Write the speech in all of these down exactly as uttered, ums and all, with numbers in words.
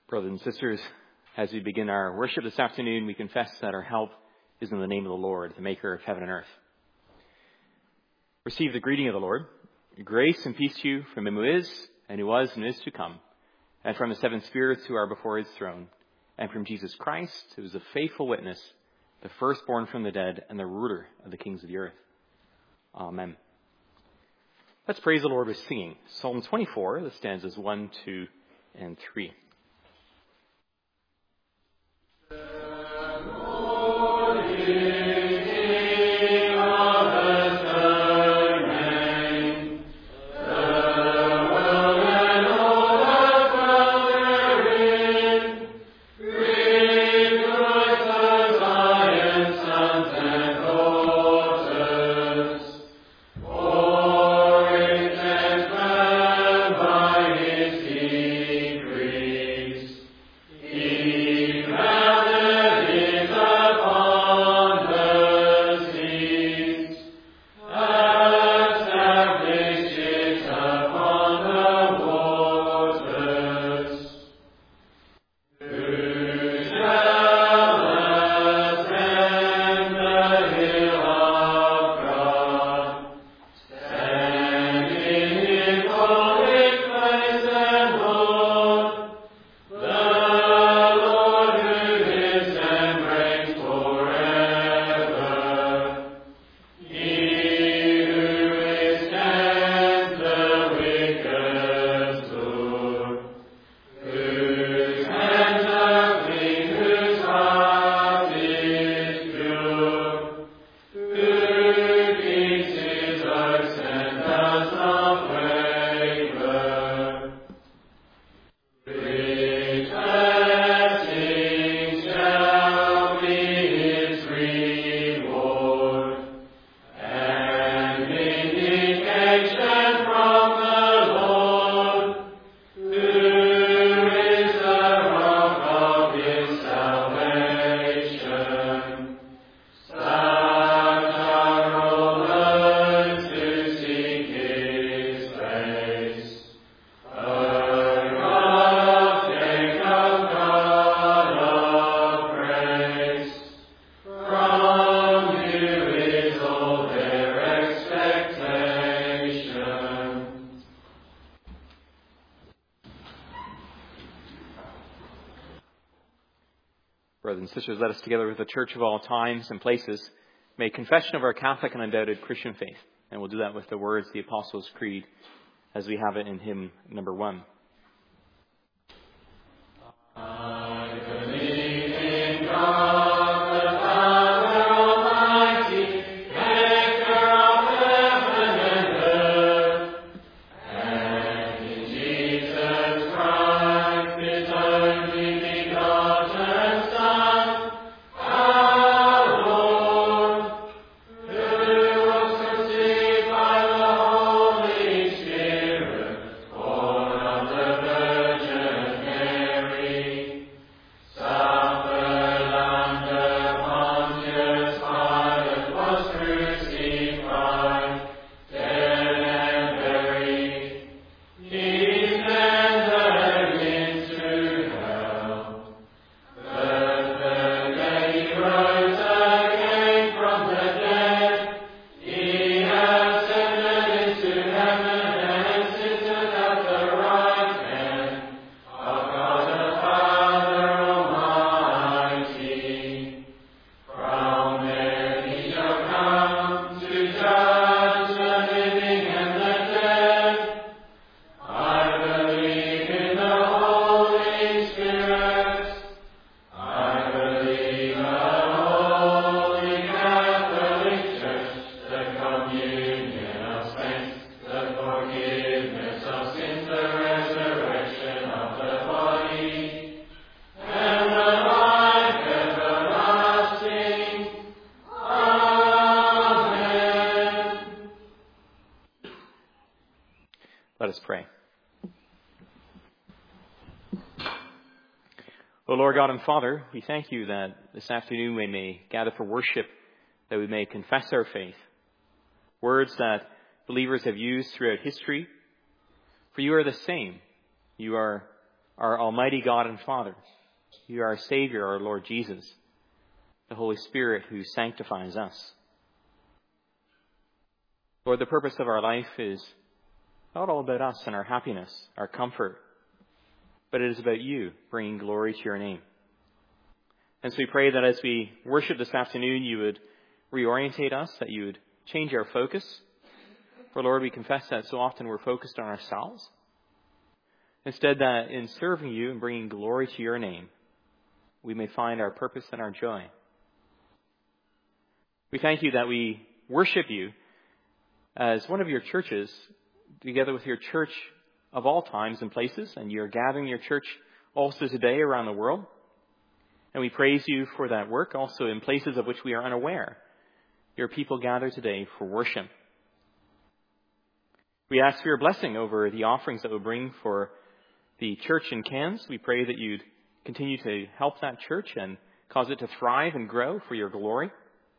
Brothers and sisters, as we begin our worship this afternoon, we confess that our help is in the name of the Lord, the maker of heaven and earth. Receive the greeting of the Lord. Grace and peace to you from him who is, and who was, and is to come, and from the seven spirits who are before his throne, and from Jesus Christ, who is a faithful witness, the firstborn from the dead, and the ruler of the kings of the earth. Amen. Let's praise the Lord with singing. Psalm twenty-four, the stanzas one, two, and three. Brothers and sisters, let us together with the church of all times and places make confession of our Catholic and undoubted Christian faith. And we'll do that with the words of the Apostles' Creed as we have it in hymn number one. I believe in God. Let us pray. O Lord God and Father, we thank you that this afternoon we may gather for worship, that we may confess our faith, words that believers have used throughout history. For you are the same. You are our Almighty God and Father. You are our Savior, our Lord Jesus, the Holy Spirit who sanctifies us. Lord, the purpose of our life is not all about us and our happiness, our comfort, but it is about you bringing glory to your name. And so we pray that as we worship this afternoon, you would reorientate us, that you would change our focus. For Lord, we confess that so often we're focused on ourselves. Instead, that in serving you and bringing glory to your name, we may find our purpose and our joy. We thank you that we worship you as one of your churches, together with your church of all times and places, and you're gathering your church also today around the world. And we praise you for that work, also in places of which we are unaware. Your people gather today for worship. We ask for your blessing over the offerings that we'll bring for the church in Cairns. We pray that you'd continue to help that church and cause it to thrive and grow for your glory.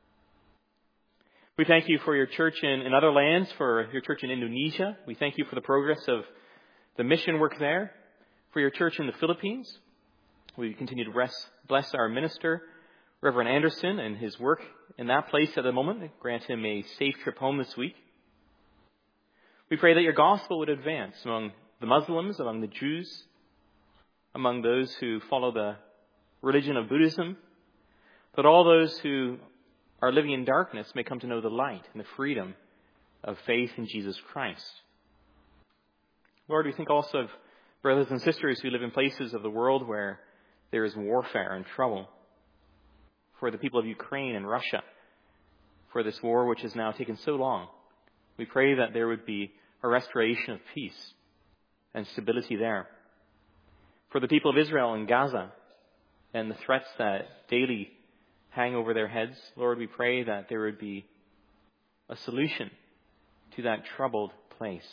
We thank you for your church in, in other lands, for your church in Indonesia. We thank you for the progress of the mission work there, for your church in the Philippines. We continue to bless, bless our minister, Reverend Anderson, and his work in that place at the moment. Grant him a safe trip home this week. We pray that your gospel would advance among the Muslims, among the Jews, among those who follow the religion of Buddhism, that all those who are living in darkness may come to know the light and the freedom of faith in Jesus Christ. Lord, we think also of brothers and sisters who live in places of the world where there is warfare and trouble. For the people of Ukraine and Russia, for this war which has now taken so long, we pray that there would be a restoration of peace and stability there. For the people of Israel and Gaza and the threats that daily hang over their heads, Lord, we pray that there would be a solution to that troubled place.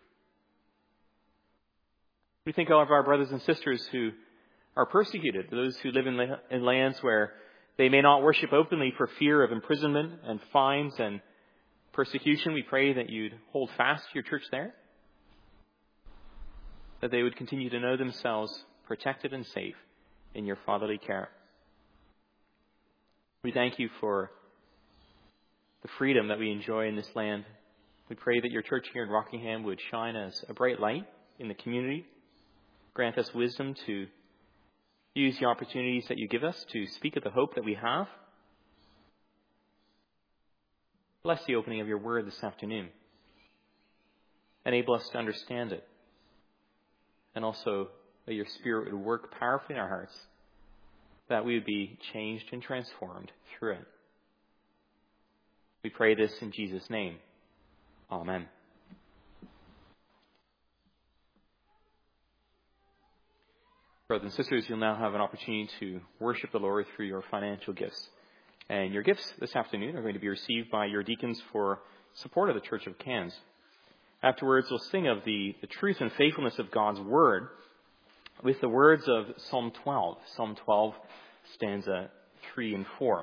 We think of our brothers and sisters who are persecuted, those who live in, in lands where they may not worship openly for fear of imprisonment and fines and persecution. We pray that you'd hold fast your church there, that they would continue to know themselves protected and safe in your fatherly care. We thank you for the freedom that we enjoy in this land. We pray that your church here in Rockingham would shine as a bright light in the community. Grant us wisdom to use the opportunities that you give us to speak of the hope that we have. Bless the opening of your word this afternoon. Enable us to understand it. And also that your Spirit would work powerfully in our hearts, that we would be changed and transformed through it. We pray this in Jesus' name. Amen. Brothers and sisters, you'll now have an opportunity to worship the Lord through your financial gifts. And your gifts this afternoon are going to be received by your deacons for support of the Church of Cairns. Afterwards, we'll sing of the, the truth and faithfulness of God's Word with the words of Psalm twelve. Psalm twelve, stanza three and four.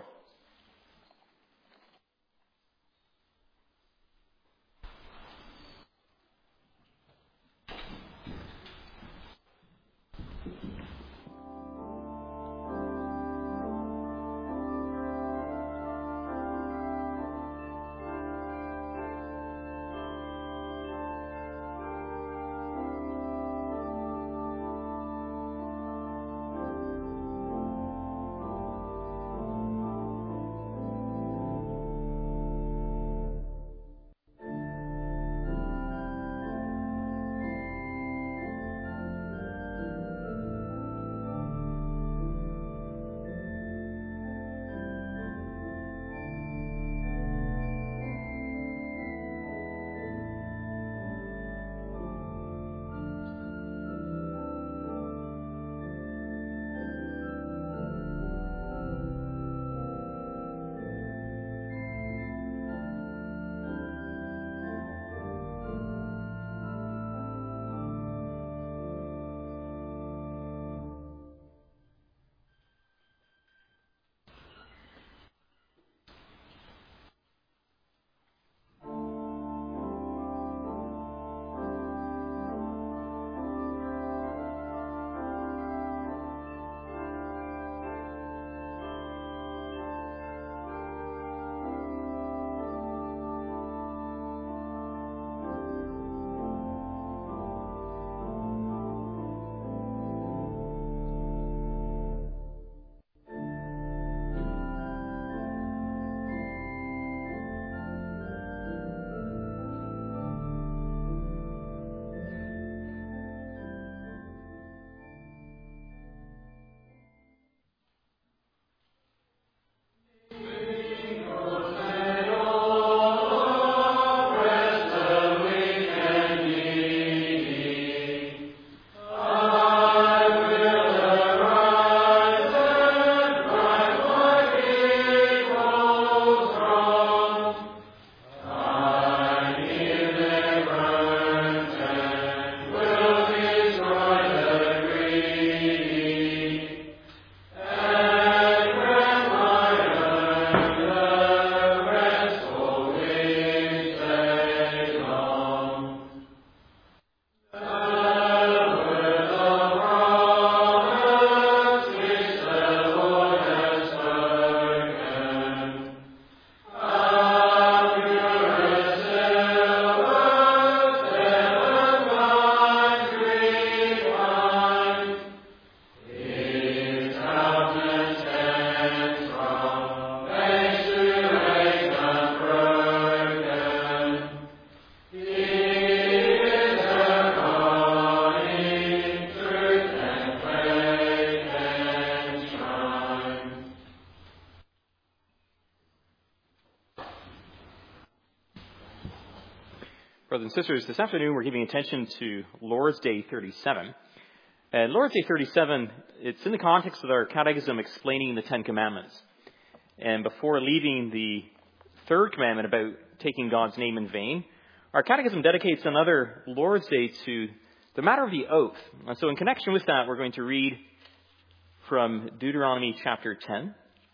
and sisters, this afternoon we're giving attention to Lord's Day thirty-seven. And Lord's Day thirty-seven, it's in the context of our catechism explaining the Ten Commandments. And before leaving the third commandment about taking God's name in vain, our catechism dedicates another Lord's Day to the matter of the oath. And so in connection with that, we're going to read from Deuteronomy chapter ten.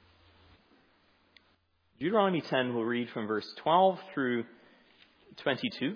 Deuteronomy ten, we'll read from verse twelve through twenty-two.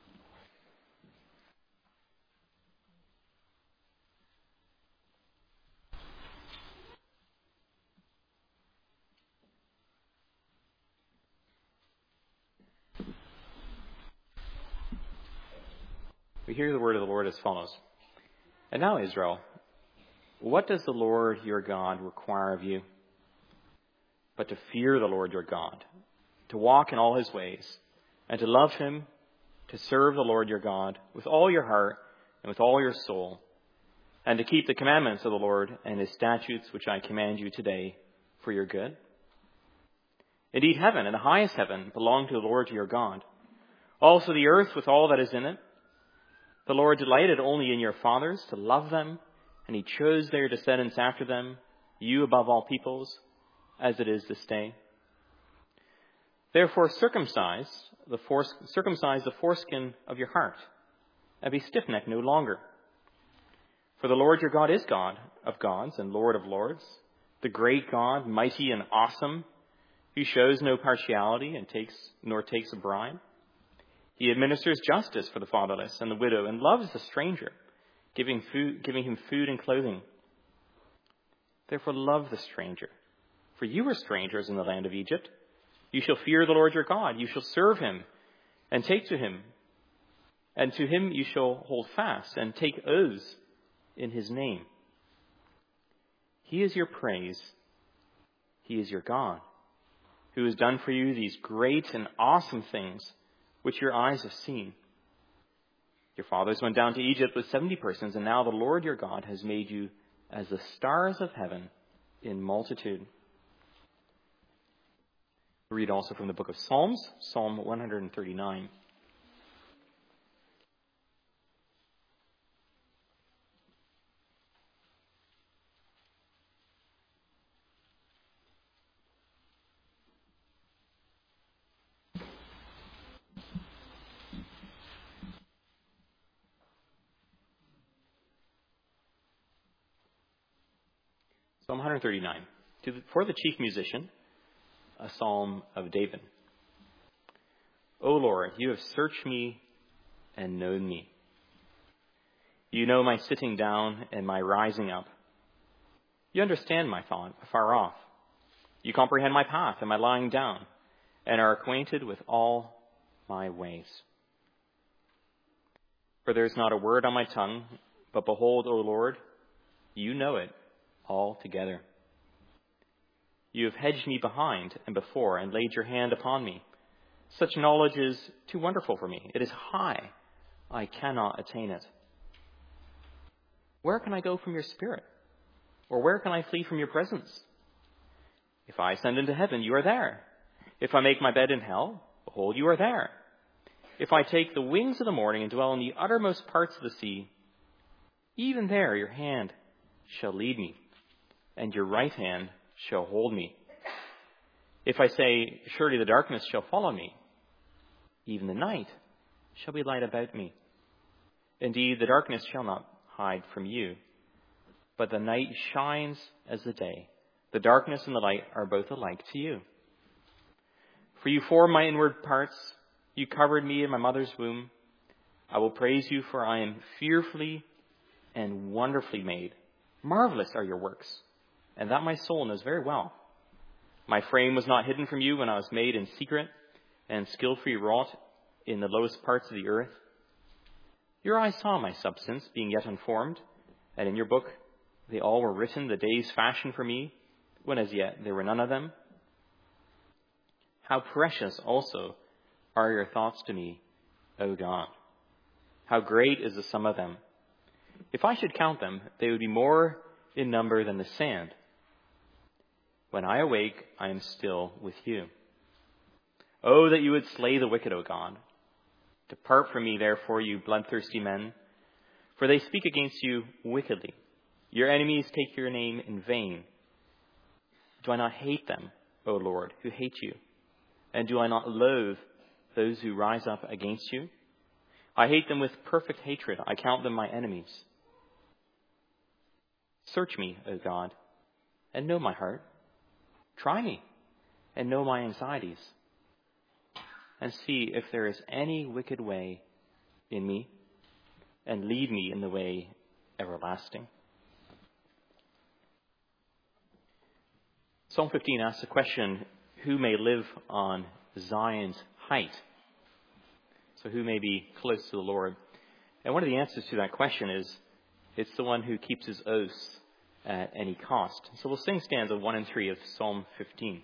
We hear the word of the Lord as follows. And now, Israel, what does the Lord your God require of you? But to fear the Lord your God, to walk in all his ways, and to love him, to serve the Lord your God with all your heart and with all your soul, and to keep the commandments of the Lord and his statutes which I command you today for your good. Indeed, heaven and the highest heaven belong to the Lord your God. Also the earth with all that is in it. The Lord delighted only in your fathers to love them, and he chose their descendants after them, you above all peoples, as it is this day. Therefore circumcise the, fore- circumcise the foreskin of your heart, and be stiff-necked no longer. For the Lord your God is God of gods and Lord of lords, the great God, mighty and awesome, who shows no partiality and takes nor takes a bribe. He administers justice for the fatherless and the widow, and loves the stranger, giving food, giving him food and clothing. Therefore love the stranger, for you were strangers in the land of Egypt. You shall fear the Lord your God. You shall serve him and take to him. And to him you shall hold fast and take oaths in his name. He is your praise. He is your God, who has done for you these great and awesome things which your eyes have seen. Your fathers went down to Egypt with seventy persons, and now the Lord your God has made you as the stars of heaven in multitude. We read also from the book of Psalms, Psalm one thirty-nine. Psalm one thirty-nine. To the, for the chief musician, a psalm of David. O Lord, you have searched me and known me. You know my sitting down and my rising up. You understand my thought afar off. You comprehend my path and my lying down, and are acquainted with all my ways. For there is not a word on my tongue, but behold, O Lord, you know it altogether. You have hedged me behind and before, and laid your hand upon me. Such knowledge is too wonderful for me. It is high. I cannot attain it. Where can I go from your spirit? Or where can I flee from your presence? If I ascend into heaven, you are there. If I make my bed in hell, behold, you are there. If I take the wings of the morning and dwell in the uttermost parts of the sea, even there your hand shall lead me, and your right hand shall hold me. If I say, surely the darkness shall follow me, even the night shall be light about me. Indeed, the darkness shall not hide from you, but the night shines as the day. The darkness and the light are both alike to you. For you formed my inward parts. You covered me in my mother's womb. I will praise you, for I am fearfully and wonderfully made. Marvelous are your works, and that my soul knows very well. My frame was not hidden from you when I was made in secret and skillfully wrought in the lowest parts of the earth. Your eyes saw my substance being yet unformed, and in your book they all were written, the days fashioned for me, when as yet there were none of them. How precious also are your thoughts to me, O God. How great is the sum of them. If I should count them, they would be more in number than the sand. When I awake, I am still with you. Oh, that you would slay the wicked, O God. Depart from me, therefore, you bloodthirsty men, for they speak against you wickedly. Your enemies take your name in vain. Do I not hate them, O Lord, who hate you? And do I not loathe those who rise up against you? I hate them with perfect hatred. I count them my enemies. Search me, O God, and know my heart. Try me and know my anxieties, and see if there is any wicked way in me, and lead me in the way everlasting. Psalm fifteen asks the question, who may live on Zion's height? So who may be close to the Lord? And one of the answers to that question is, it's the one who keeps his oaths at any cost. So we'll sing stanza one and three of Psalm fifteen.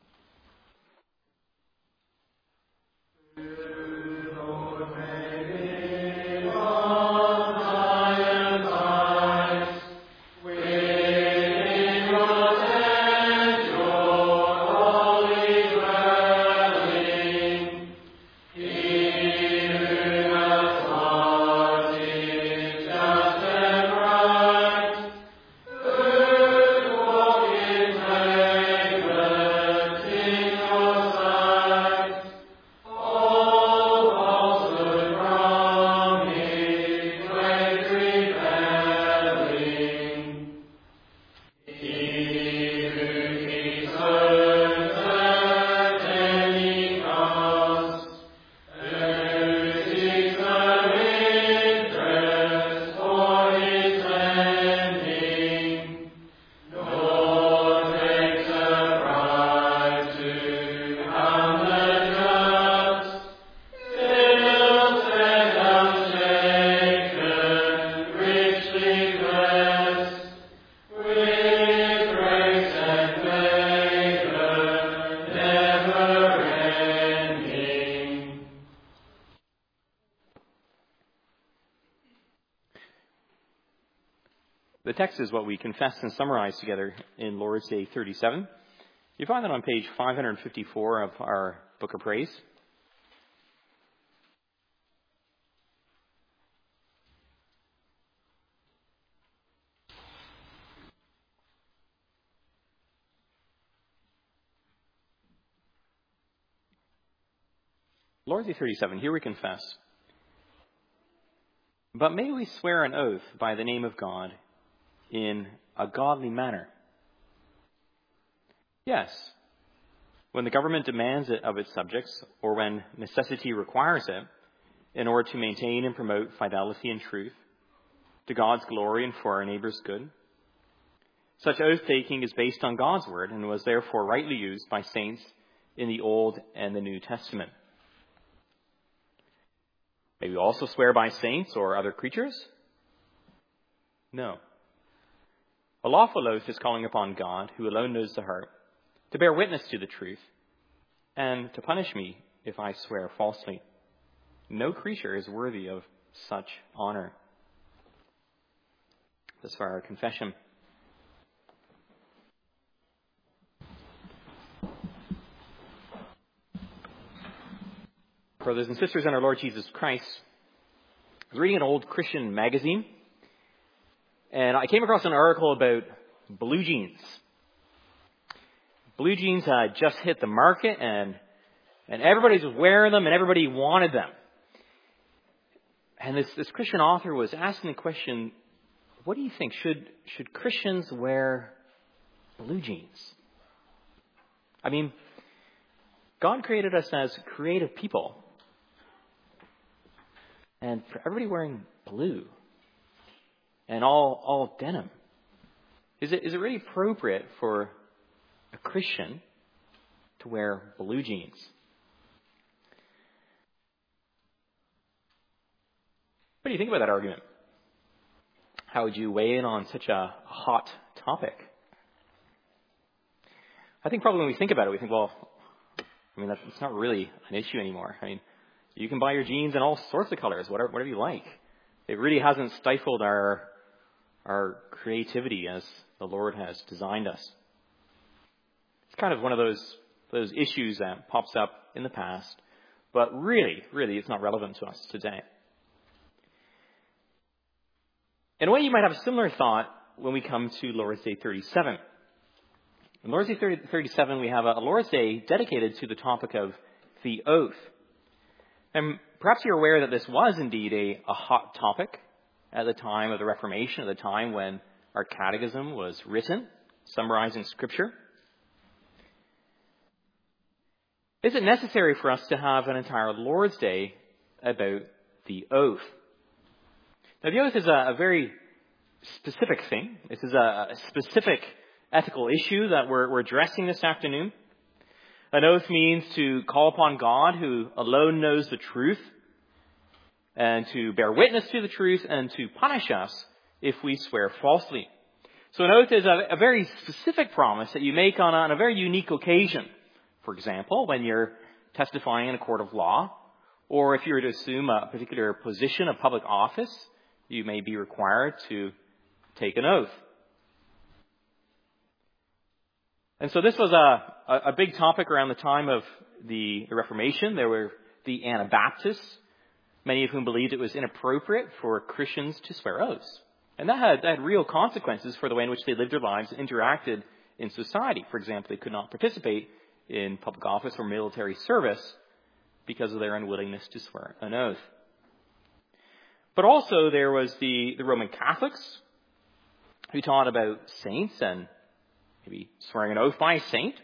The text is what we confess and summarize together in Lord's Day thirty-seven. You find that on page five fifty-four of our Book of Praise. Lord's Day thirty-seven, here we confess. But may we swear an oath by the name of God in a godly manner. Yes, when the government demands it of its subjects, or when necessity requires it, in order to maintain and promote fidelity and truth, to God's glory and for our neighbor's good. Such oath-taking is based on God's word and was therefore rightly used by saints in the Old and the New Testament. May we also swear by saints or other creatures? No. A lawful oath is calling upon God, who alone knows the heart, to bear witness to the truth, and to punish me if I swear falsely. No creature is worthy of such honor. Thus far, our confession. Brothers and sisters in our Lord Jesus Christ, I was reading an old Christian magazine, and I came across an article about blue jeans. Blue jeans uh, just hit the market, and and everybody was wearing them, and everybody wanted them. And this, this Christian author was asking the question, what do you think? Should should Christians wear blue jeans? I mean, God created us as creative people. And for everybody wearing blue and all all denim, is it is it really appropriate for a Christian to wear blue jeans? What do you think about that argument? How would you weigh in on such a hot topic? I think probably when we think about it, we think, well, I mean, that's it's not really an issue anymore. I mean, you can buy your jeans in all sorts of colors, whatever, whatever you like. It really hasn't stifled our our creativity as the Lord has designed us. It's kind of one of those those issues that pops up in the past But really, really, it's not relevant to us today. In a way, you might have a similar thought when we come to Lord's Day thirty-seven. In Lord's Day thirty-seven, we have a Lord's Day dedicated to the topic of the oath. And perhaps you're aware that this was indeed a, a hot topic at the time of the Reformation, at the time when our catechism was written, summarizing Scripture. Is it necessary for us to have an entire Lord's Day about the oath? Now, the oath is a, a very specific thing. This is a, a specific ethical issue that we're, we're addressing this afternoon. An oath means to call upon God, who alone knows the truth, and to bear witness to the truth and to punish us if we swear falsely. So an oath is a, a very specific promise that you make on a, on a very unique occasion. For example, when you're testifying in a court of law, or if you were to assume a particular position of public office, you may be required to take an oath. And so this was a, a big topic around the time of the Reformation. There were the Anabaptists, many of whom believed it was inappropriate for Christians to swear oaths. And that had, that had real consequences for the way in which they lived their lives and interacted in society. For example, they could not participate in public office or military service because of their unwillingness to swear an oath. But also there was the, the Roman Catholics who taught about saints and maybe swearing an oath by a saint.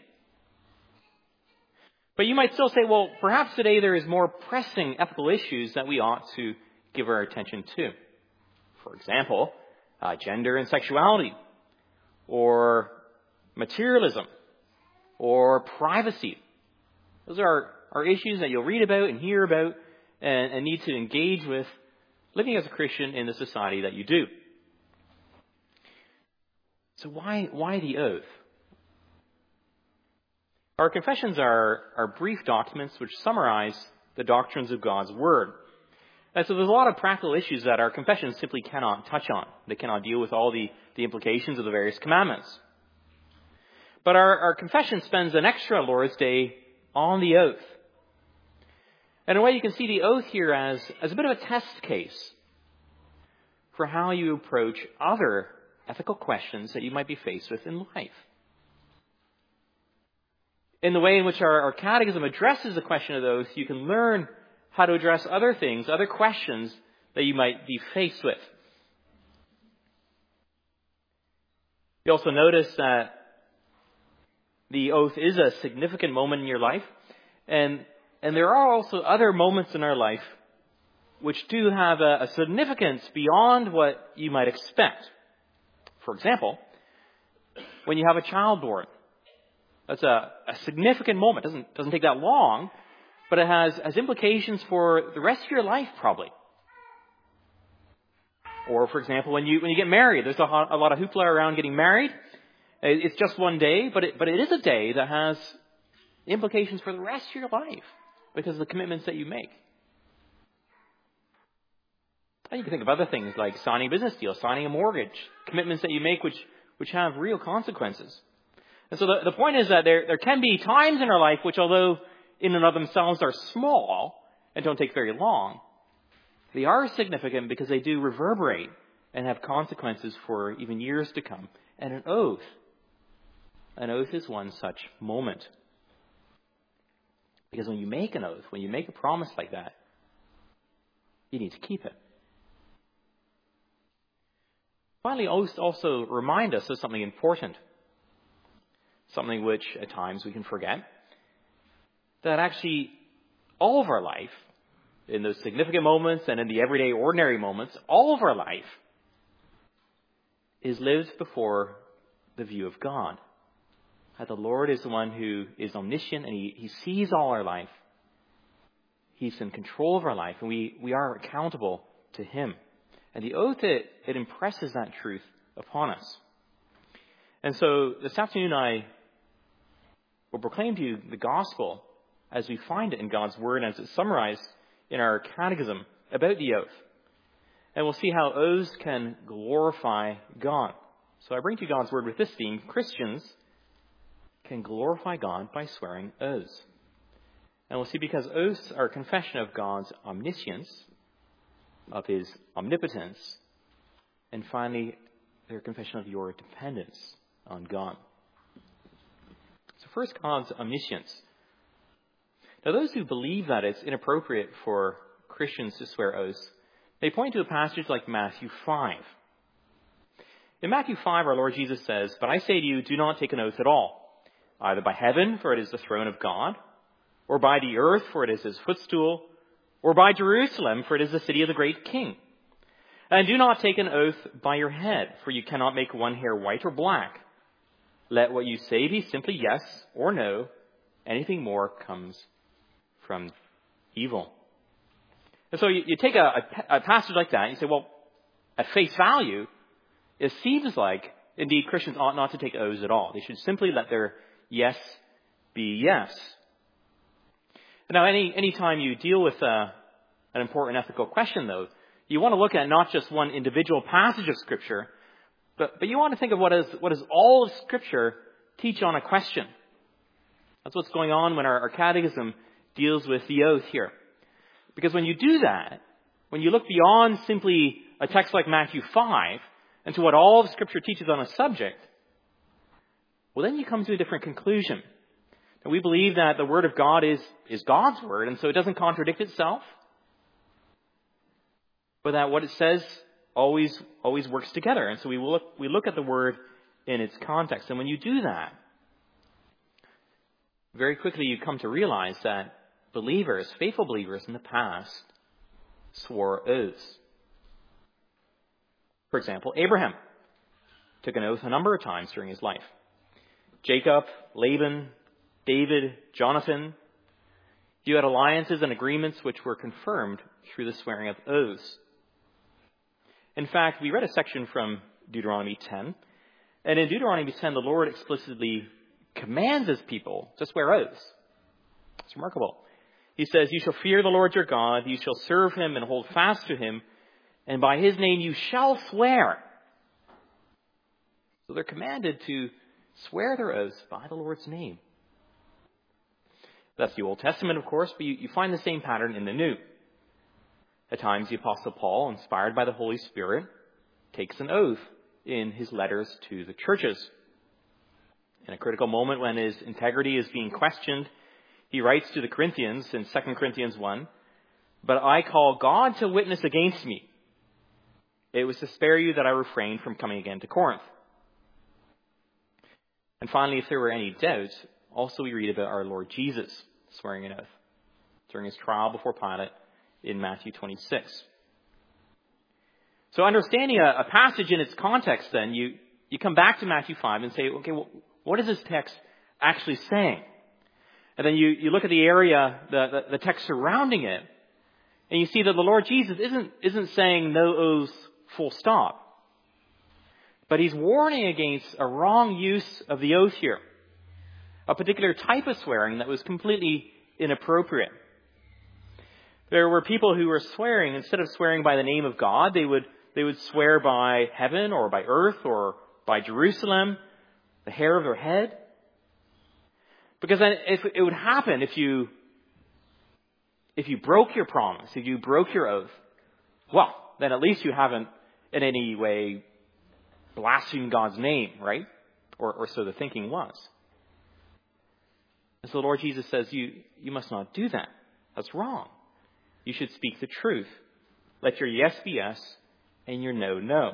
But you might still say, well, perhaps today there is more pressing ethical issues that we ought to give our attention to. For example, uh, gender and sexuality, or materialism, or privacy. Those are, are issues that you'll read about and hear about and, and need to engage with living as a Christian in the society that you do. So why, why the oath? Our confessions are, are brief documents which summarize the doctrines of God's Word. And so there's a lot of practical issues that our confessions simply cannot touch on. They cannot deal with all the, the implications of the various commandments. But our, our confession spends an extra Lord's Day on the oath. And in a way, you can see the oath here as, as a bit of a test case for how you approach other ethical questions that you might be faced with in life. In the way in which our, our catechism addresses the question of the oath, you can learn how to address other things, other questions that you might be faced with. You also notice that the oath is a significant moment in your life, and and there are also other moments in our life which do have a, a significance beyond what you might expect. For example, when you have a child born, that's a, a significant moment. It doesn't doesn't take that long, but it has, has implications for the rest of your life, probably. Or, for example, when you when you get married, there's a, a lot of hoopla around getting married. It's just one day, but it, but it is a day that has implications for the rest of your life because of the commitments that you make. And you can think of other things like signing a business deal, signing a mortgage, commitments that you make which, which have real consequences. And so the, the point is that there, there can be times in our life which, although in and of themselves are small and don't take very long, they are significant because they do reverberate and have consequences for even years to come. And an oath, an oath is one such moment. Because when you make an oath, when you make a promise like that, you need to keep it. Finally, oaths also remind us of something important. Something which at times we can forget. That actually all of our life, in those significant moments and in the everyday ordinary moments, all of our life is lived before the view of God. That the Lord is the one who is omniscient and he, he sees all our life. He's in control of our life and we, we are accountable to Him. And the oath, it, it impresses that truth upon us. And so this afternoon I will proclaim to you the gospel as we find it in God's Word and as it's summarized in our catechism about the oath. And we'll see how oaths can glorify God. So I bring to you God's Word with this theme: Christians can glorify God by swearing oaths. And we'll see because oaths are a confession of God's omniscience, of his omnipotence, and finally, they're a confession of your dependence on God. So first, God's omniscience. Now, those who believe that it's inappropriate for Christians to swear oaths, they point to a passage like Matthew five. In Matthew five, our Lord Jesus says, "But I say to you, do not take an oath at all, either by heaven, for it is the throne of God, or by the earth, for it is his footstool, or by Jerusalem, for it is the city of the great king. And do not take an oath by your head, for you cannot make one hair white or black. Let what you say be simply yes or no. Anything more comes from evil." And so you, you take a, a, a passage like that and you say, well, at face value, it seems like, indeed, Christians ought not to take oaths at all. They should simply let their yes be yes. Now, any any time you deal with a, an important ethical question, though, you want to look at not just one individual passage of Scripture, but, but you want to think of what is what does all of Scripture teach on a question. That's what's going on when our, our catechism deals with the oath here. Because when you do that, when you look beyond simply a text like Matthew five and to what all of Scripture teaches on a subject, well, then you come to a different conclusion. And we believe that the Word of God is, is God's Word, and so it doesn't contradict itself, but that what it says always always works together. And so we look, we look at the Word in its context. And when you do that, very quickly you come to realize that believers, faithful believers in the past, swore oaths. For example, Abraham took an oath a number of times during his life. Jacob, Laban, David, Jonathan, you had alliances and agreements which were confirmed through the swearing of oaths. In fact, we read a section from Deuteronomy ten, and in Deuteronomy ten, the Lord explicitly commands his people to swear oaths. It's remarkable. He says, "You shall fear the Lord your God, you shall serve him and hold fast to him, and by his name you shall swear." So they're commanded to swear their oaths by the Lord's name. That's the Old Testament, of course, but you, you find the same pattern in the New. At times, the Apostle Paul, inspired by the Holy Spirit, takes an oath in his letters to the churches. In a critical moment when his integrity is being questioned, he writes to the Corinthians in Second Corinthians one, "But I call God to witness against me. It was to spare you that I refrained from coming again to Corinth." And finally, if there were any doubts, also we read about our Lord Jesus swearing an oath during his trial before Pilate in Matthew twenty-six. So understanding a, a passage in its context, then, you, you come back to Matthew five and say, okay, well, what is this text actually saying? And then you, you look at the area, the, the, the text surrounding it, and you see that the Lord Jesus isn't, isn't saying no oaths full stop. But he's warning against a wrong use of the oath here. A particular type of swearing that was completely inappropriate. There were people who were swearing, instead of swearing by the name of God, they would they would swear by heaven or by earth or by Jerusalem, the hair of their head. Because then if it would happen if you if you broke your promise, if you broke your oath, well, then at least you haven't in any way blasphemed God's name, right? Or, or so the thinking was. And so the Lord Jesus says, you, you must not do that. That's wrong. You should speak the truth. Let your yes be yes and your no, no.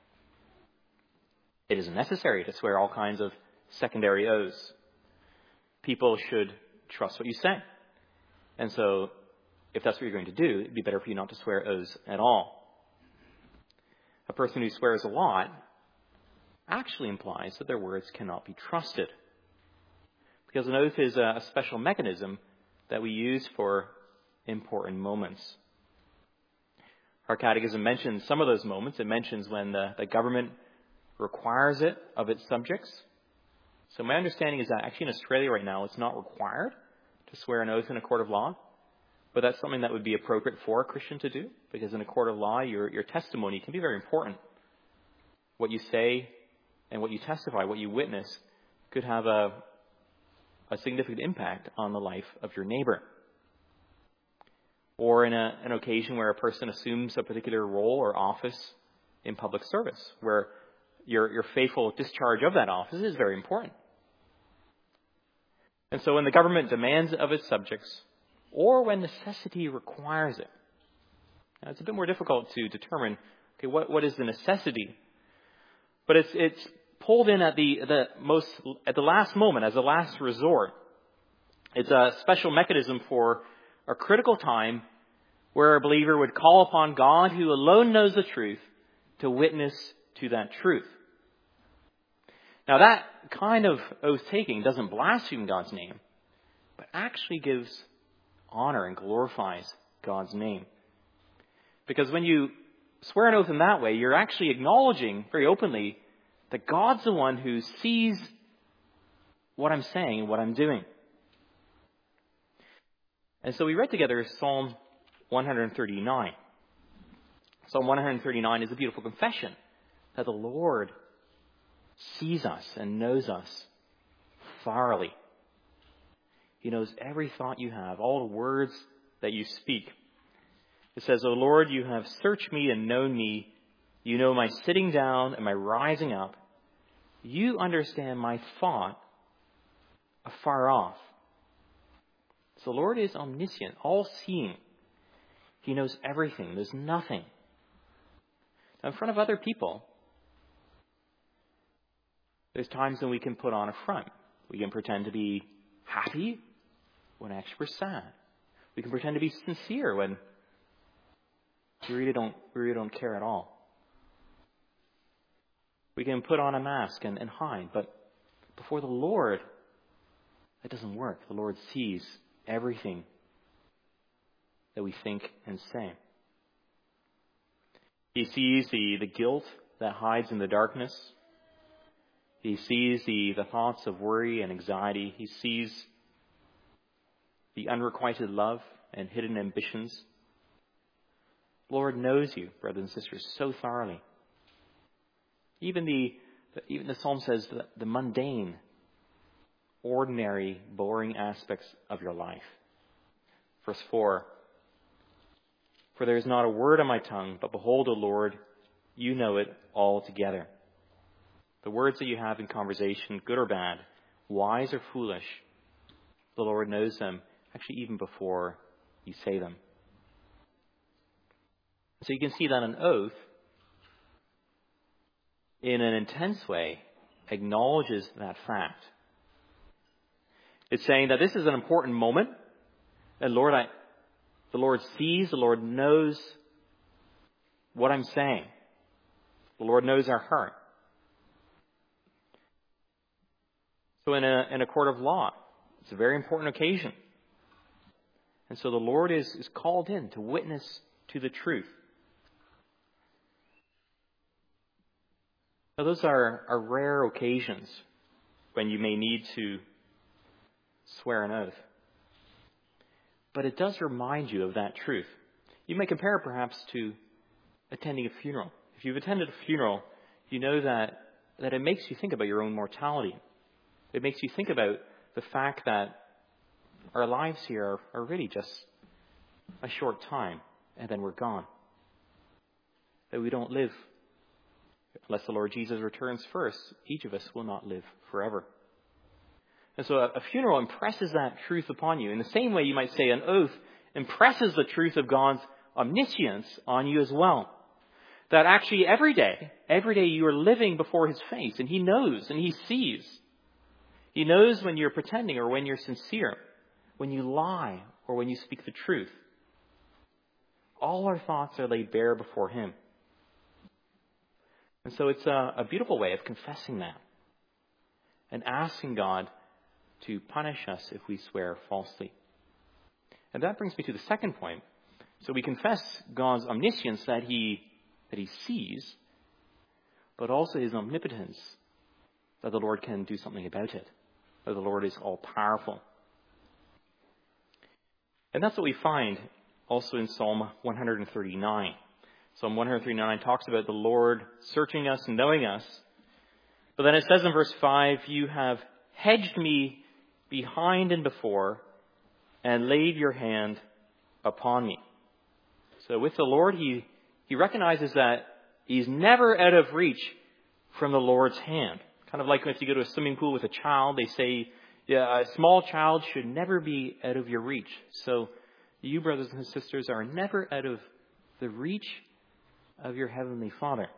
It is necessary to swear all kinds of secondary oaths. People should trust what you say. And so if that's what you're going to do, it'd be better for you not to swear oaths at all. A person who swears a lot actually implies that their words cannot be trusted. Because an oath is a special mechanism that we use for important moments. Our catechism mentions some of those moments. It mentions when the, the government requires it of its subjects. So my understanding is that actually in Australia right now, it's not required to swear an oath in a court of law. But that's something that would be appropriate for a Christian to do. Because in a court of law, your, your testimony can be very important. What you say and what you testify, what you witness, could have a, a significant impact on the life of your neighbor. or in a, an occasion where a person assumes a particular role or office in public service, where your, your faithful discharge of that office is very important. And so when the government demands it of its subjects, or when necessity requires it, now it's a bit more difficult to determine, okay, what, what is the necessity? But it's, it's pulled in at the, the most, at the last moment, as a last resort. It's a special mechanism for a critical time where a believer would call upon God, who alone knows the truth, to witness to that truth. Now that kind of oath-taking doesn't blaspheme God's name, but actually gives honor and glorifies God's name. Because when you swear an oath in that way, you're actually acknowledging very openly that God's the one who sees what I'm saying and what I'm doing. And so we read together Psalm one thirty-nine. Psalm one thirty-nine is a beautiful confession that the Lord sees us and knows us thoroughly. He knows every thought you have, all the words that you speak. It says, O Lord, you have searched me and known me. You know my sitting down and my rising up. You understand my thought afar off. So the Lord is omniscient, all-seeing. He knows everything. There's nothing. Now, in front of other people, there's times when we can put on a front. We can pretend to be happy when actually we're sad. We can pretend to be sincere when we really don't, we really don't care at all. We can put on a mask and, and hide, but before the Lord, that doesn't work. The Lord sees everything that we think and say. He sees the, the guilt that hides in the darkness. He sees the, the thoughts of worry and anxiety. He sees the unrequited love and hidden ambitions. The Lord knows you, brothers and sisters, so thoroughly. Even the, even the psalm says the, the mundane, ordinary, boring aspects of your life. Verse four, for there is not a word on my tongue, but behold, O Lord, you know it altogether. The words that you have in conversation, good or bad, wise or foolish, the Lord knows them, actually even before you say them. So you can see that an oath, in an intense way, acknowledges that fact. It's saying that this is an important moment, and Lord, I, the Lord sees, the Lord knows what I'm saying. The Lord knows our heart. So in a, in a court of law, it's a very important occasion. And so the Lord is, is called in to witness to the truth. Now those are, are rare occasions when you may need to swear an oath. But it does remind you of that truth. You may compare it perhaps to attending a funeral. If you've attended a funeral, you know that, that it makes you think about your own mortality. It makes you think about the fact that our lives here are, are really just a short time, and then we're gone. That we don't live. Unless the Lord Jesus returns first, each of us will not live forever. And so a, a funeral impresses that truth upon you. In the same way, you might say an oath impresses the truth of God's omniscience on you as well. That actually every day, every day you are living before His face, and He knows and He sees. He knows when you're pretending or when you're sincere, when you lie or when you speak the truth. All our thoughts are laid bare before Him. And so it's a, a beautiful way of confessing that and asking God to punish us if we swear falsely. And that brings me to the second point. So we confess God's omniscience, that He that He sees, but also His omnipotence, that the Lord can do something about it, that the Lord is all-powerful. And that's what we find also in Psalm one thirty-nine. Psalm one thirty-nine talks about the Lord searching us and knowing us. But then it says in verse five, you have hedged me behind and before and laid your hand upon me. So with the Lord, he, he recognizes that he's never out of reach from the Lord's hand. Kind of like if you go to a swimming pool with a child, they say, yeah, a small child should never be out of your reach. So you, brothers and sisters, are never out of the reach of your Heavenly Father.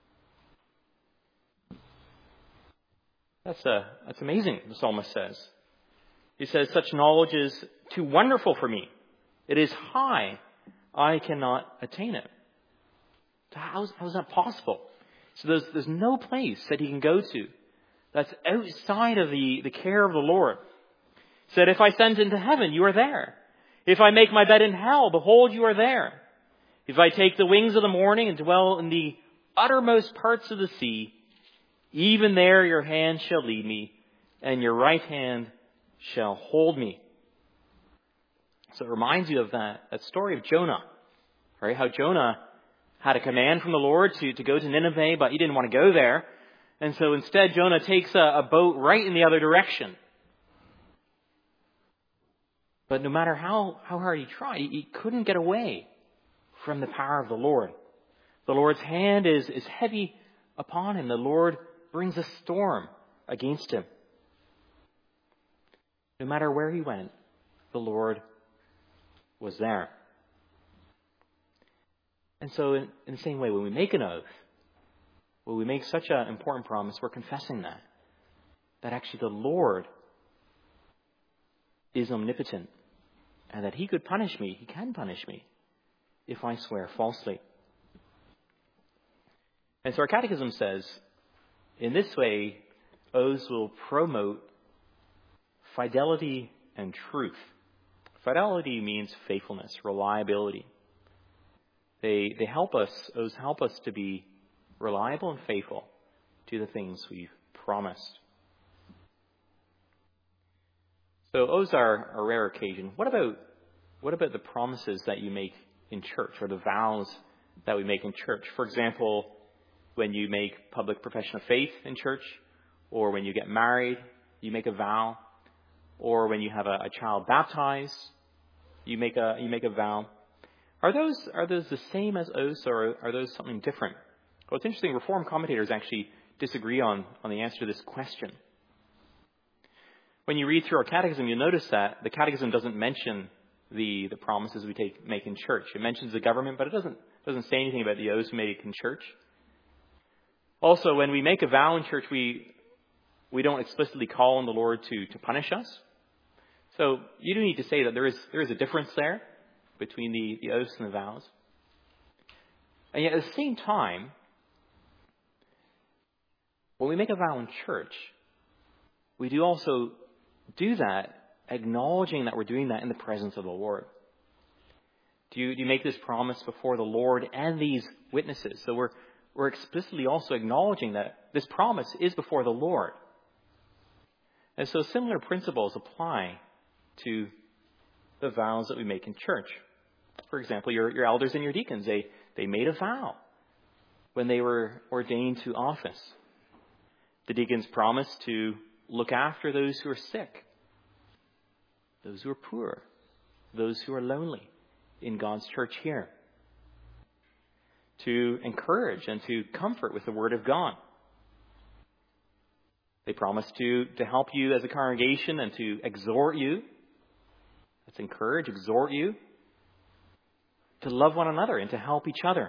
That's a, that's amazing, the psalmist says. He says, such knowledge is too wonderful for me. It is high. I cannot attain it. How is that possible? So there's, there's no place that he can go to that's outside of the, the care of the Lord. He said, if I ascend into heaven, you are there. If I make my bed in hell, behold, you are there. If I take the wings of the morning and dwell in the uttermost parts of the sea, even there your hand shall lead me, and your right hand shall hold me. So it reminds you of that, that story of Jonah, right? How Jonah had a command from the Lord to, to go to Nineveh, but he didn't want to go there. And so instead, Jonah takes a, a boat right in the other direction. But no matter how, how hard he tried, he, he couldn't get away from the power of the Lord. The Lord's hand is, is heavy upon him. The Lord brings a storm against him. No matter where he went, the Lord was there. And so in, in the same way, when we make an oath, when we make such an important promise, we're confessing that. That actually the Lord is omnipotent. And that he could punish me, he can punish me, if I swear falsely. And so our catechism says, in this way, oaths will promote fidelity and truth. Fidelity means faithfulness, reliability. They, they help us, oaths help us to be reliable and faithful to the things we've promised. So oaths are a rare occasion. What about, what about the promises that you make in church, or the vows that we make in church? For example, when you make public profession of faith in church, or when you get married, you make a vow, or when you have a, a child baptized, you make a you make a vow. Are those are those the same as oaths, or are those something different? Well, it's interesting. Reformed commentators actually disagree on, on the answer to this question. When you read through our catechism, you'll notice that the catechism doesn't mention the, the promises we take make in church. It mentions the government, but it doesn't doesn't say anything about the oaths we make in church. Also, when we make a vow in church, we we don't explicitly call on the Lord to, to punish us. So you do need to say that there is there is a difference there between the, the oaths and the vows. And yet at the same time, when we make a vow in church, we do also do that acknowledging that we're doing that in the presence of the Lord. Do you, do you make this promise before the Lord and these witnesses? So we're we're explicitly also acknowledging that this promise is before the Lord. And so similar principles apply to the vows that we make in church. For example, your, your elders and your deacons, they, they made a vow when they were ordained to office. The deacons promised to look after those who are sick, those who are poor, those who are lonely in God's church here, to encourage and to comfort with the Word of God. They promise to, to help you as a congregation and to exhort you. Let's encourage, exhort you to love one another and to help each other.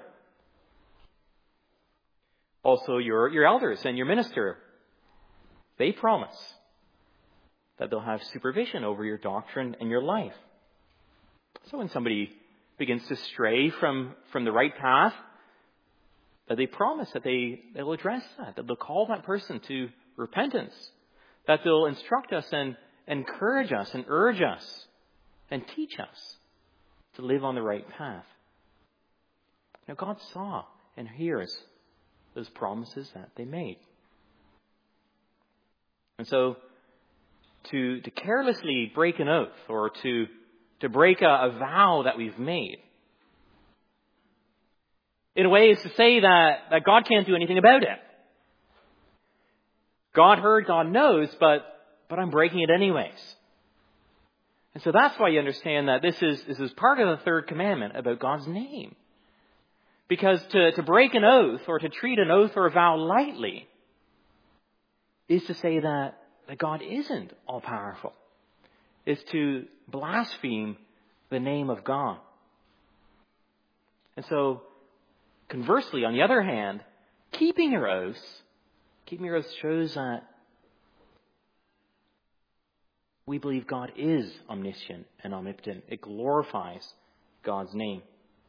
Also, your, your elders and your minister, they promise that they'll have supervision over your doctrine and your life. So when somebody begins to stray from, from the right path, that they promise that they, they'll address that, that they'll call that person to repentance, that they'll instruct us and encourage us and urge us and teach us to live on the right path. Now, God saw and hears those promises that they made. And so, to, to carelessly break an oath or to, to break a, a vow that we've made, in a way, is to say that, that God can't do anything about it. God heard, God knows, but, but I'm breaking it anyways. And so that's why you understand that this is, this is part of the third commandment about God's name. Because to, to break an oath or to treat an oath or a vow lightly is to say that, that God isn't all-powerful. Is to blaspheme the name of God. And so, conversely, on the other hand, keeping your oaths, keeping your oaths shows that we believe God is omniscient and omnipotent. It glorifies God's name.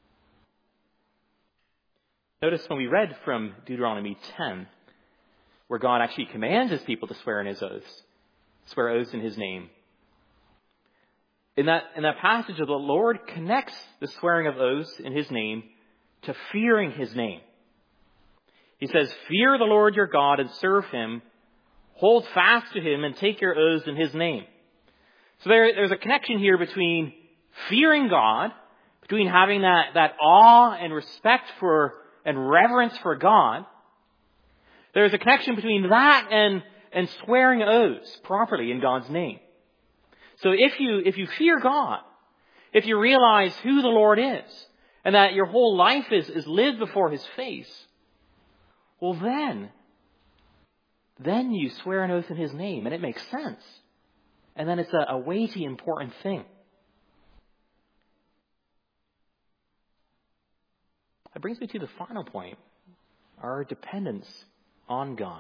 Notice when we read from Deuteronomy ten, where God actually commands his people to swear in his oaths, swear oaths in his name. In that, in that passage, the Lord connects the swearing of oaths in his name to fearing his name. He says, fear the Lord your God and serve him, hold fast to him and take your oaths in his name. So there, there's a connection here between fearing God, between having that, that awe and respect for and reverence for God. There's a connection between that and, and swearing oaths properly in God's name. So if you, if you fear God, if you realize who the Lord is, and that your whole life is, is lived before his face, well then, then you swear an oath in his name, and it makes sense. And then it's a, a weighty, important thing. That brings me to the final point, our dependence on God.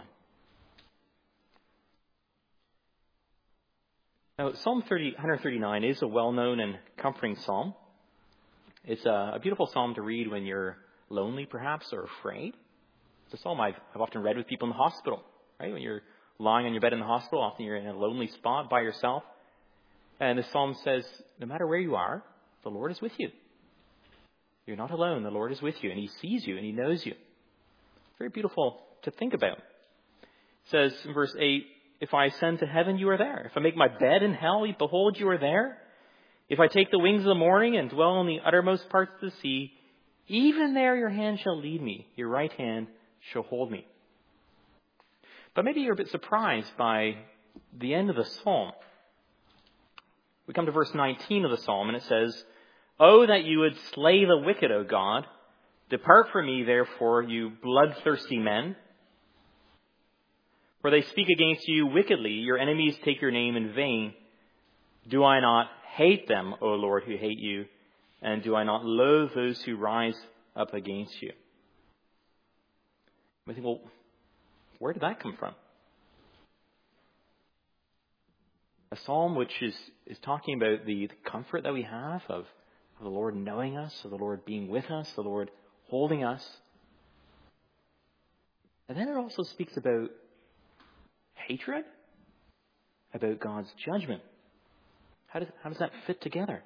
Now, Psalm thirty, one thirty-nine is a well-known and comforting psalm. It's a, a beautiful psalm to read when you're lonely, perhaps, or afraid. It's a psalm I've, I've often read with people in the hospital, right? When you're lying on your bed in the hospital, often you're in a lonely spot by yourself. And the psalm says, no matter where you are, the Lord is with you. You're not alone. The Lord is with you, and he sees you, and he knows you. Very beautiful to think about. It says in verse eight, if I ascend to heaven, you are there. If I make my bed in hell, behold, you are there. If I take the wings of the morning and dwell in the uttermost parts of the sea, even there your hand shall lead me, your right hand shall hold me. But maybe you're a bit surprised by the end of the psalm. We come to verse nineteen of the psalm, and it says, oh, that you would slay the wicked, O God. Depart from me, therefore, you bloodthirsty men. For they speak against you wickedly. Your enemies take your name in vain. Do I not hate them, O Lord, who hate you? And do I not loathe those who rise up against you? I think, well, where did that come from? A psalm which is, is talking about the, the comfort that we have of, of the Lord knowing us, of the Lord being with us, the Lord holding us. And then it also speaks about hatred, about God's judgment. How does, how does that fit together?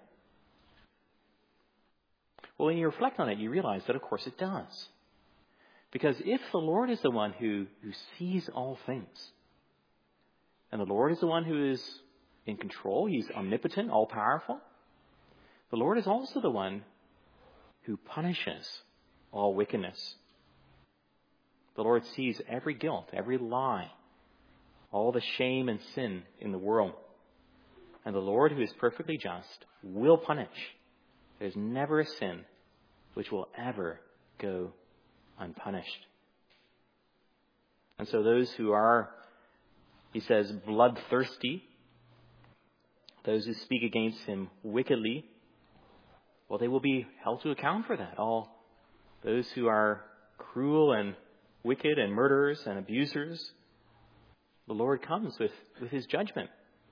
Well, when you reflect on it, you realize that, of course, it does. Because if the Lord is the one who, who sees all things, and the Lord is the one who is in control, he's omnipotent, all-powerful, the Lord is also the one who punishes all wickedness. The Lord sees every guilt, every lie, all the shame and sin in the world. And the Lord, who is perfectly just, will punish. There's never a sin which will ever go unpunished. And so those who are, he says, bloodthirsty, those who speak against him wickedly, well, they will be held to account for that. All those who are cruel and wicked and murderers and abusers, the Lord comes with, with his judgment.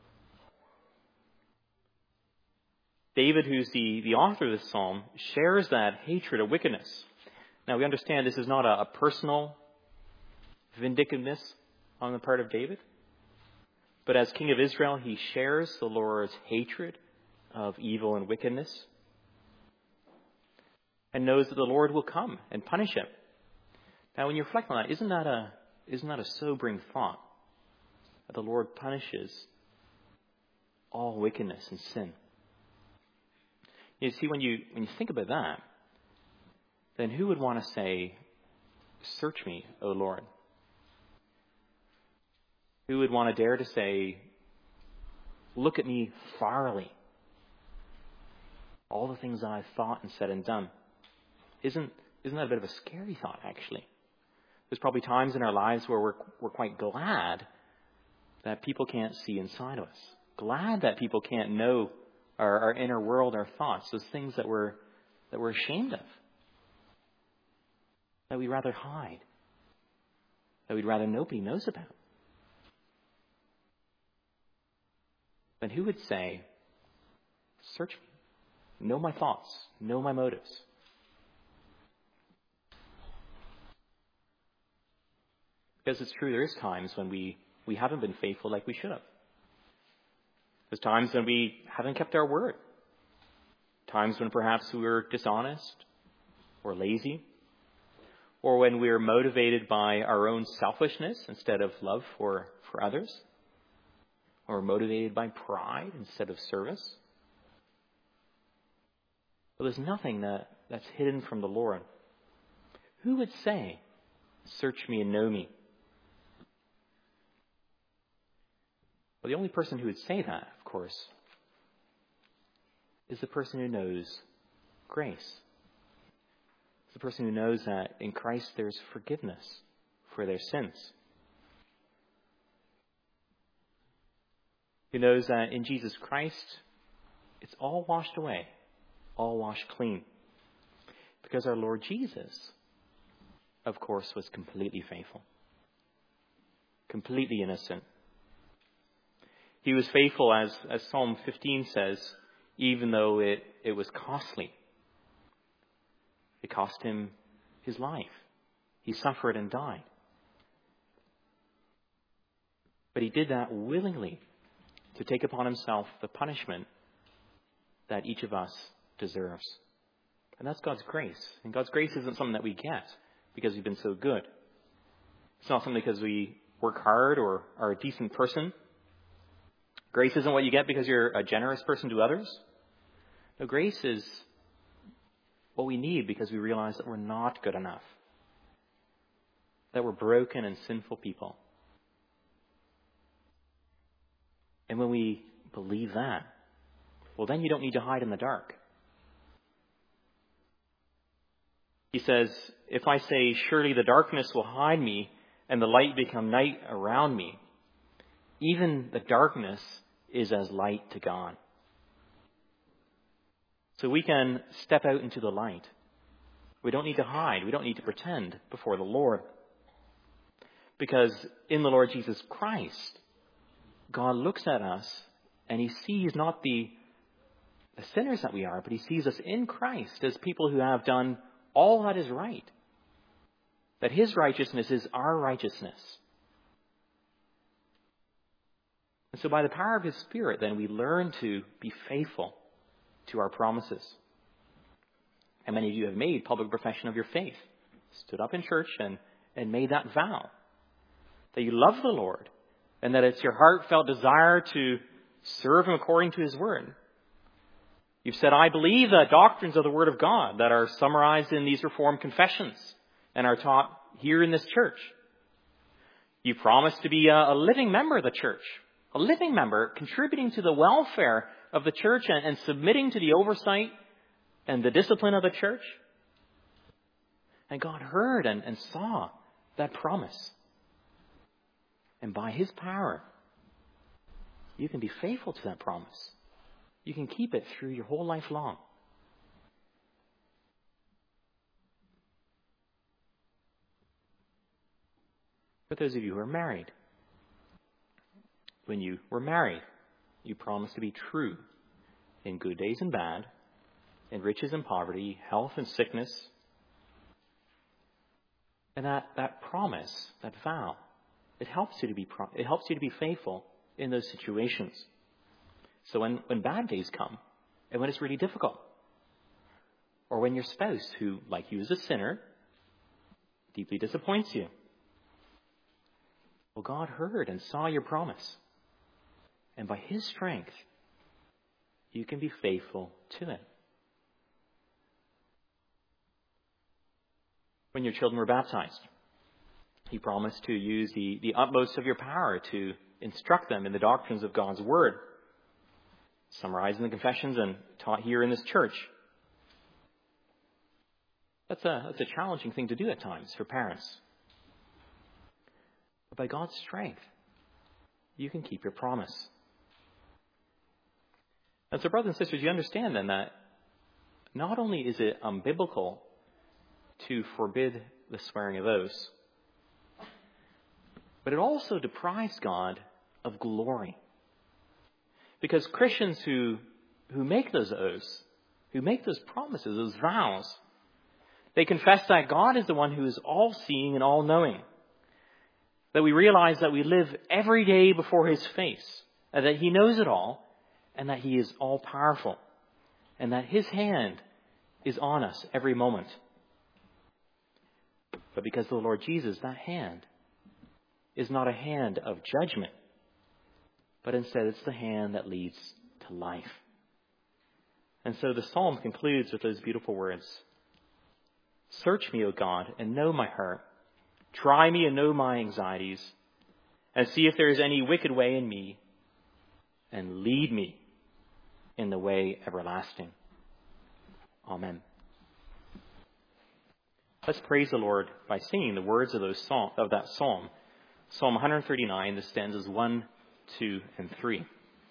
David, who's the, the author of this psalm, shares that hatred of wickedness. Now, we understand this is not a, a personal vindictiveness on the part of David. But as king of Israel, he shares the Lord's hatred of evil and wickedness, and knows that the Lord will come and punish him. Now, when you reflect on that, isn't that a, isn't that a sobering thought? That the Lord punishes all wickedness and sin. You see, when you, when you think about that, then who would want to say, search me, O Lord? Who would want to dare to say, look at me thoroughly, All the things that I've thought and said and done. Isn't, isn't that a bit of a scary thought, actually? There's probably times in our lives where we're, we're quite glad that people can't see inside of us. Glad that people can't know our, our inner world, our thoughts, those things that we're, that we're ashamed of. That we'd rather hide. That we'd rather nobody knows about. Then who would say, search me, know my thoughts, know my motives? Because it's true, there is times when we, we haven't been faithful like we should have. There's times when we haven't kept our word. Times when perhaps we were dishonest or lazy. Or when we're motivated by our own selfishness instead of love for, for others. Or motivated by pride instead of service. But there's nothing that, that's hidden from the Lord. Who would say, search me and know me? Well, the only person who would say that, of course, is the person who knows grace. It's the person who knows that in Christ there's forgiveness for their sins. Who knows that in Jesus Christ, it's all washed away, all washed clean. Because our Lord Jesus, of course, was completely faithful, completely innocent. He was faithful, as, as Psalm fifteen says, even though it, it was costly. It cost him his life. He suffered and died. But he did that willingly to take upon himself the punishment that each of us deserves. And that's God's grace. And God's grace isn't something that we get because we've been so good. It's not something because we work hard or are a decent person. Grace isn't what you get because you're a generous person to others. No, grace is what we need because we realize that we're not good enough. That we're broken and sinful people. And when we believe that, well, then you don't need to hide in the dark. He says, if I say, surely the darkness will hide me and the light become night around me, even the darkness is as light to God. So we can step out into the light. We don't need to hide. We don't need to pretend before the Lord. Because in the Lord Jesus Christ, God looks at us and he sees not the, the sinners that we are, but he sees us in Christ as people who have done all that is right. That his righteousness is our righteousness. And so by the power of his Spirit, then we learn to be faithful to our promises. And many of you have made public profession of your faith, stood up in church and, and made that vow that you love the Lord and that it's your heartfelt desire to serve him according to his word. You've said, I believe the doctrines of the Word of God that are summarized in these Reformed confessions and are taught here in this church. You promise to be a, a living member of the church. A living member contributing to the welfare of the church and, and submitting to the oversight and the discipline of the church. And God heard and, and saw that promise. And by his power, you can be faithful to that promise. You can keep it through your whole life long. For those of you who are married, when you were married, you promised to be true in good days and bad, in riches and poverty, health and sickness. And that, that promise, that vow, it helps you to be pro- it helps you to be faithful in those situations. So when, when bad days come, and when it's really difficult, or when your spouse, who, like you, is a sinner, deeply disappoints you, well, God heard and saw your promise. And by his strength, you can be faithful to it. When your children were baptized, he promised to use the, the utmost of your power to instruct them in the doctrines of God's word. summarized in the Confessions and taught here in this church. That's a, that's a challenging thing to do at times for parents. But by God's strength, you can keep your promise. And so, brothers and sisters, you understand then that not only is it unbiblical to forbid the swearing of oaths, but it also deprives God of glory. Because Christians who, who make those oaths, who make those promises, those vows, they confess that God is the one who is all-seeing and all-knowing. That we realize that we live every day before his face, and that he knows it all, and that he is all-powerful, and that his hand is on us every moment. But because of the Lord Jesus, that hand is not a hand of judgment, but instead it's the hand that leads to life. And so the psalm concludes with those beautiful words. Search me, O God, and know my heart. Try me and know my anxieties, and see if there is any wicked way in me, and lead me in the way everlasting. Amen. Let's praise the Lord by singing the words of those psalm, of that psalm. Psalm one thirty-nine, the stanzas one, two, and three.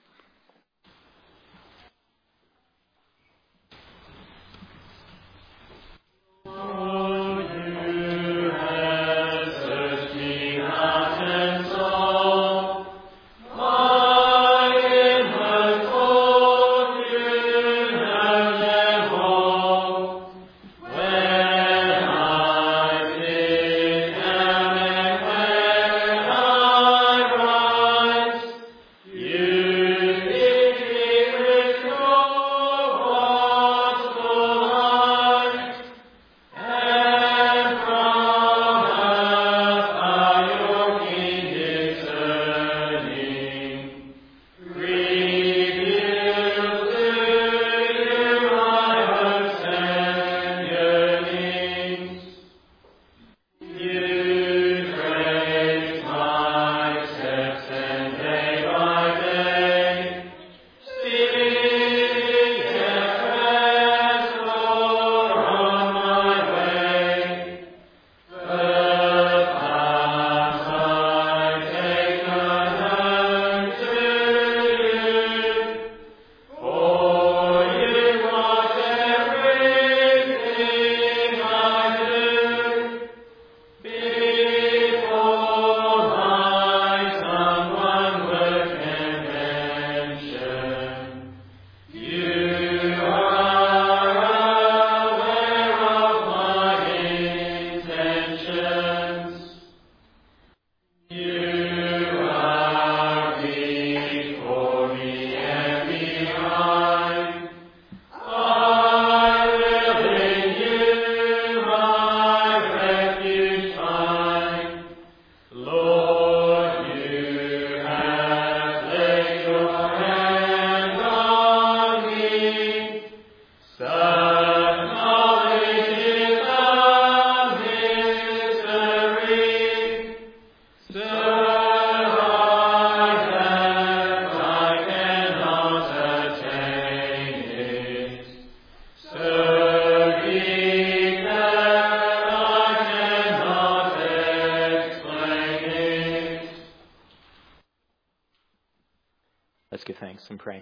Let's give thanks and pray.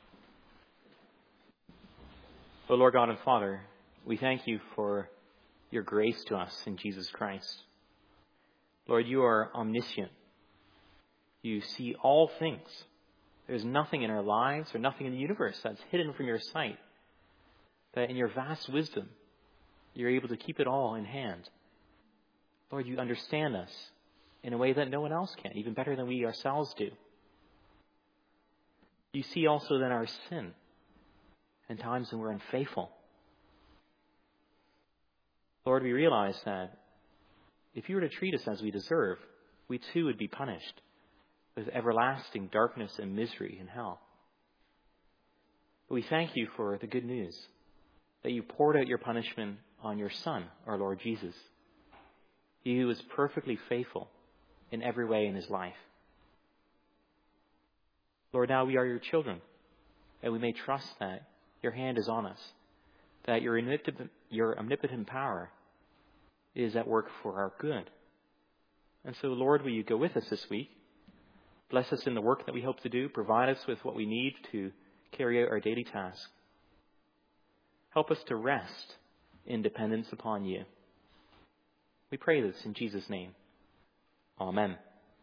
O Lord God and Father, we thank you for your grace to us in Jesus Christ. Lord, you are omniscient. You see all things. There's nothing in our lives or nothing in the universe that's hidden from your sight. That in your vast wisdom, you're able to keep it all in hand. Lord, you understand us in a way that no one else can, even better than we ourselves do. You see also then our sin and times when we're unfaithful. Lord, we realize that if you were to treat us as we deserve, we too would be punished with everlasting darkness and misery in hell. But we thank you for the good news that you poured out your punishment on your Son, our Lord Jesus. He who was perfectly faithful in every way in his life. Lord, now we are your children, and we may trust that your hand is on us, that your omnipotent, your omnipotent power is at work for our good. And so, Lord, will you go with us this week? Bless us in the work that we hope to do. Provide us with what we need to carry out our daily tasks. Help us to rest in dependence upon you. We pray this in Jesus' name. Amen.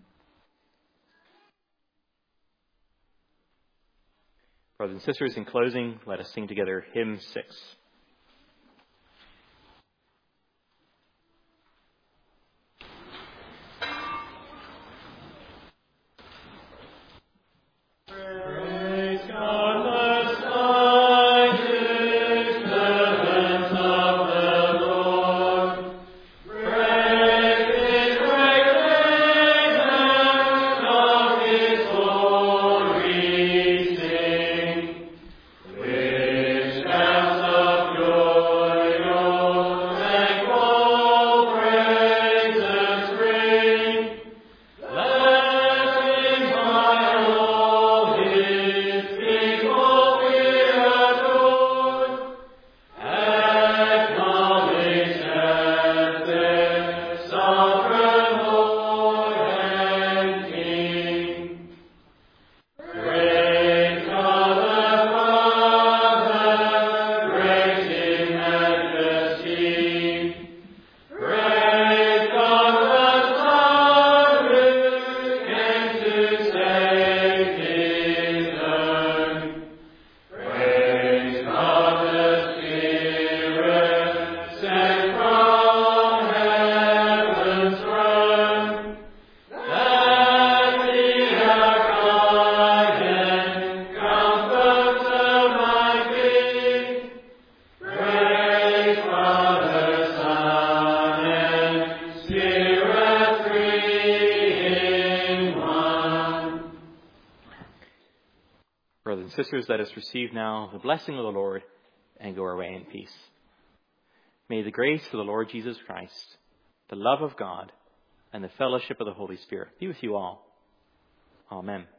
Brothers and sisters, in closing, let us sing together hymn six. Brothers and sisters, let us receive now the blessing of the Lord and go our way in peace. May the grace of the Lord Jesus Christ, the love of God, and the fellowship of the Holy Spirit be with you all. Amen.